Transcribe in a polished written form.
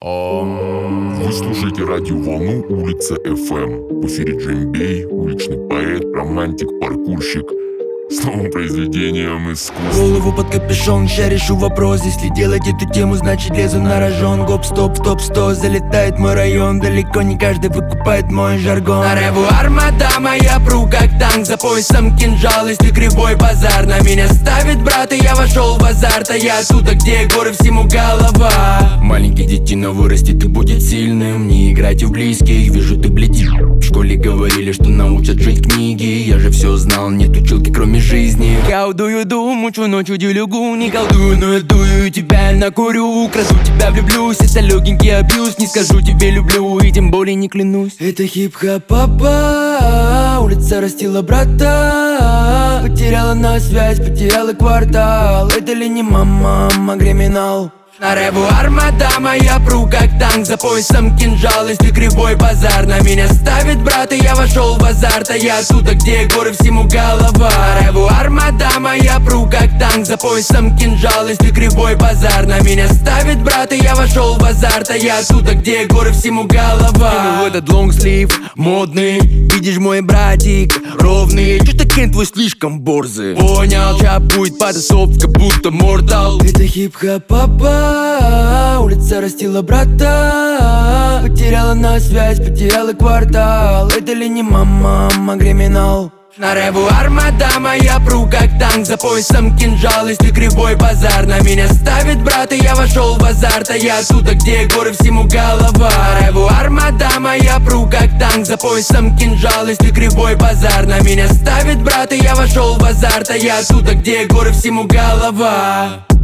Вы слушаете радиоволну улица FM. В эфире Джимбей, уличный поэт, романтик, паркурщик с новым произведением искусства. Голову под капюшон, ща решу вопрос. Если делать эту тему, значит лезу на рожон. Гоп, стоп, в топ-100, залетает мой район. Далеко не каждый выкупает мой жаргон. На реву армада моя, пру как танк. За поясом кинжал, если кривой базар на меня ставит брат, и я вошел в азарт. А я оттуда, где горы, всему голова. Маленький детина вырастет и будет сильным. Не играйте в близких, вижу ты бледишь. В школе говорили, что научат жить книги. Я же все знал, нет училки кроме жизни. Колдую, мучу ночью, делюгу. Не колдую, но я дую, тебя накурю. Краду тебя, влюблюсь, это легенький абьюз. Не скажу тебе люблю, и тем более не клянусь. Это хип-хоп, папа. Улица растила брата. Потеряла на связь, потеряла квартал. Это ли не мама, криминал? На реву армада моя, пру как танк. За поясом кинжал, если кривой базар на меня ставит брат, и я вошел в азарт. А я оттуда, где горы, всему голова. На реву армада моя, пру как танк. За поясом кинжал, если кривой базар на меня ставит брат, и я вошел в азарт. А я оттуда, где горы, всему голова. В этот лонгслив модный, видишь мой братик ровный. Чё такой твой слишком борзый? Понял, ща будет потасовка, будто мортал. Это хип-хоп, папа. Улица растила брата. Потеряла на связь, потеряла квартал. Это ли не мама, криминал? На реву армада моя, пру как танк. За поясом кинжал, если кривой базар на меня ставит брат, и я вошел в азарт. А я оттуда, где горы, всему голова. На реву армада моя, пру как танк. За поясом кинжал, если кривой базар на меня ставит брат, и я вошел в азарт. А я оттуда, где горы, всему голова.